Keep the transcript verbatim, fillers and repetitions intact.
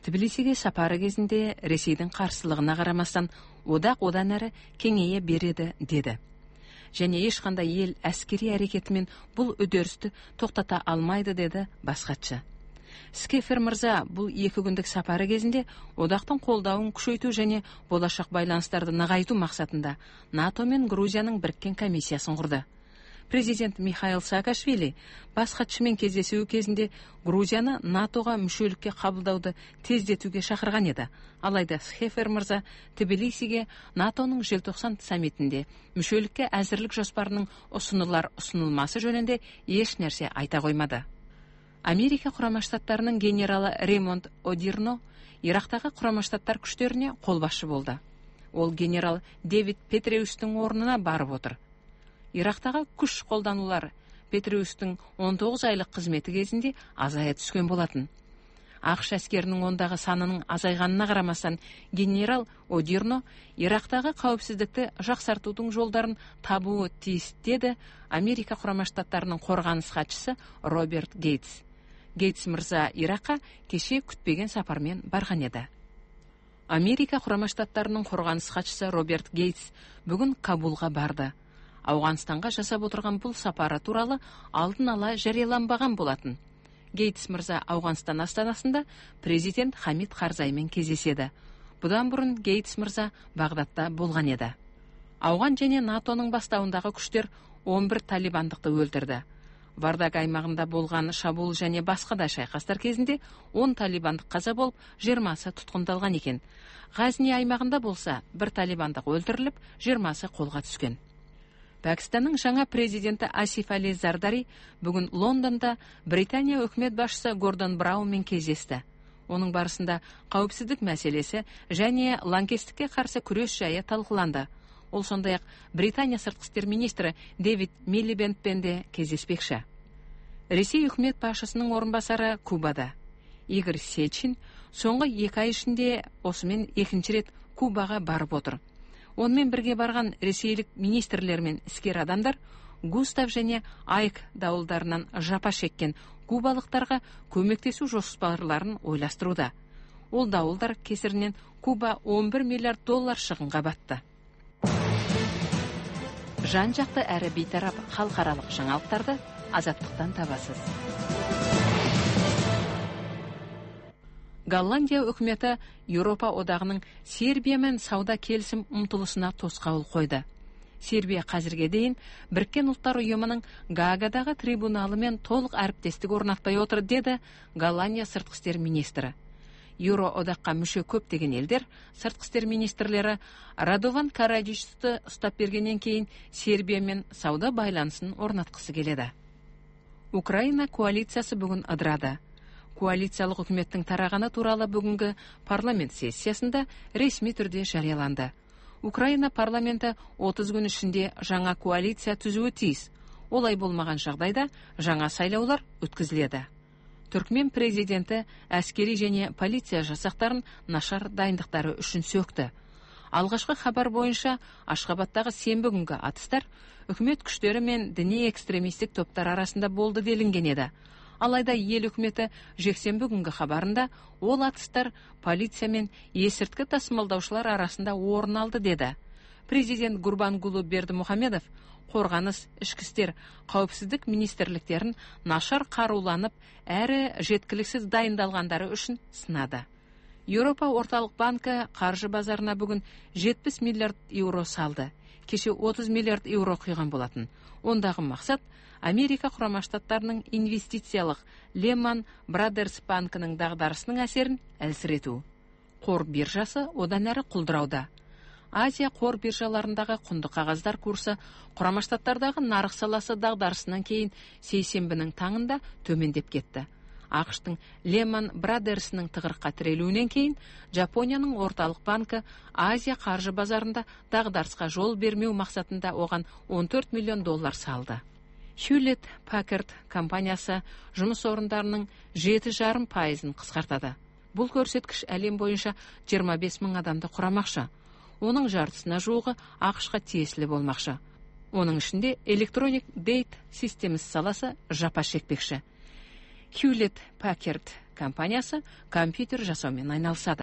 Тбилисиге сапары кезінде Ресейдің қарсылығына қарамастан одақ одан әрі кеңейе береді деді. Және ешқандай ел әскери әрекетімен бұл үдерісті тоқтата алмайды деді бас хатшы. Скефер мырза бұл екі күндік сапары кезінде одақтың қолдауын күшейту және болашақ байланыстарды нығайту мақсатында НАТО мен Грузияның біріккен комиссиясын құрды. Президент Михаил Саакашвили бас хатшымен кездесуі кезінде Грузияны НАТОға мүшелікке қабылдауды тездетуге шақырған еді. Алайда Скефер мырза Тбилисиге НАТОның желтоқсан саммитінде мүшелікке әзірлік жоспарының ұсынылар ұсынылмасы жөнінде еш нәрсе айта қоймады. Америка Құрама Штаттарының генералы Ремонд Одирно Ирактағы Құрама Штаттар күштеріне қолбасшы болды. Ол генерал Дэвид Петреустың орнына барып отыр. Ирактағы күш қолданулар Петреустың он тоғыз айлық қызметі кезінде азая түскен болатын. ақш әскерінің ондағы санының азайғанына қарамастан генерал Одирно Ирактағы қауіпсіздікті жақсартудың жолдарын табуы тиіс деді Америка Құрама Штаттарының қорғаныс хатшысы Роберт Гейтс. Гейтс мырза Иракқа кеше күтпеген сапармен барған еді. Америка Құрама Штаттарының қорғаныс хатшысы Роберт Гейтс бүгін Кабулға барды. Ауғанстанға жасап отырған бұл сапары туралы алдын ала жарияланбаған болатын. Гейтс мырза Ауғанстан астанасында президент Хамид Карзаймен кездеседі. Бұдан бұрын Гейтс мырза Бағдадта болған еді. Ауған және НАТОның бастауындағы күштер он бір талибандықты өлтірді. Вардаг аймағында болған шабуыл және басқа да шайқастар кезінде он талибандық қаза болып, жиырмасы тұтқындалған екен. Ғазни аймағында болса, бір талибандық өлтіріліп, жиырмасы қолға түскен. Пәкістанның жаңа президенті Асиф Али Зардари бүгін Лондонда Британия үкімет басшысы Гордон Браунмен кездесті. Оның барысында қауіпсіздік мәселесі және лаңкестікке қарсы күрес жайы талқыланды. Ол сондай-ақ Британия сыртқы істер министрі Дэвид Милибендпен де кездеспекші. Ресей үкімет басшысының орынбасары Кубада. Игорь Сечин соңғы екі ай ішінде осымен екінші рет Кубаға барып отыр. Онымен бірге барған ресейлік министрлер мен іскер адамдар Густав және Айк дауылдарынан жапа шеккен кубалықтарға көмектесу жоспарларын ойластыруда. Ол дауылдар кесірінен Куба он бір миллиард доллар шығынға батты. Жан-жақты әрі бейтарап халықаралық жаңалықтарды азаттықтан табасыз. Голландия үкіметі Еуропа одағының Сербиямен сауда келісім ұмтылысына тосқауыл қойды. Сербия қазірге дейін Біріккен ұлттар ұйымының Гаагадағы трибуналымен толық әріптестік орнатпай отыр, деді Голландия сыртқы істер министрі. Еуро одаққа мүше көптеген елдер сыртқы істер министрлері Радован Караджичті ұстап бергеннен кейін Сербиямен сауда байланысын орнатқысы келеді. Украина коалициясы бүгін ыдырады. Коалициялық үкіметтің тарағаны туралы бүгінгі парламент сессиясында ресми түрде жарияланды. Украина парламенті отыз күн ішінде жаңа коалиция түзуі тиіс. Олай болмаған жағдайда жаңа сайлаулар өткізіледі. Түркмен президенті әскери және полиция жасақтарын нашар дайындықтары үшін сөкті. Алғашқы хабар бойынша Ашхабадтағы сенбі күнгі атыстар үкімет күштері мен діни экстремистік топтар арасында болды делінген еді. Алайда ел үкіметі жексенбі күнгі хабарында ол атыстар полиция мен есірткі тасымалдаушылар арасында орын алды деді. Президент Гурбангулы Бердімұхамедов қорғаныс, ішкі істер, қауіпсіздік министрліктерін нашар қаруланып, әрі жеткіліксіз дайындалғандары үшін сынады. Еуропа орталық банкі қаржы базарына бүгін жетпіс миллиард еуро салды. Кеше отыз миллиард еуро құйған болатын. Ондағы мақсат Америка Құрама Штаттарының инвестициялық Lehman Brothers банкінің дағдарысының әсерін әлсірету. Қор биржасы одан әрі құлдырауда. Азия қор биржаларындағы құнды қағаздар курсы Құрама Штаттардағы нарық саласы дағдарысынан кейін сейсенбінің таңында төмендеп кетті. ақш-тың Lehman Brothers'ның тығырыққа тірелуінен кейін Жапонияның орталық банкі Азия қаржы базарында дағдарысқа жол бермеу мақсатында оған он төрт миллион доллар салды. Hewlett Packard компаниясы жұмыс орындарының жеті жарым пайызын қысқартады. Бұл көрсеткіш әлем бойынша жиырма бес мың адамды құрамақшы. Оның жартысына жуығы ақш-қа тиесілі болмақшы. Оның ішінде Electronic Data Systems саласы жапа шекпекші. Hewlett Packard компаниясы компьютер жасаумен айналысады.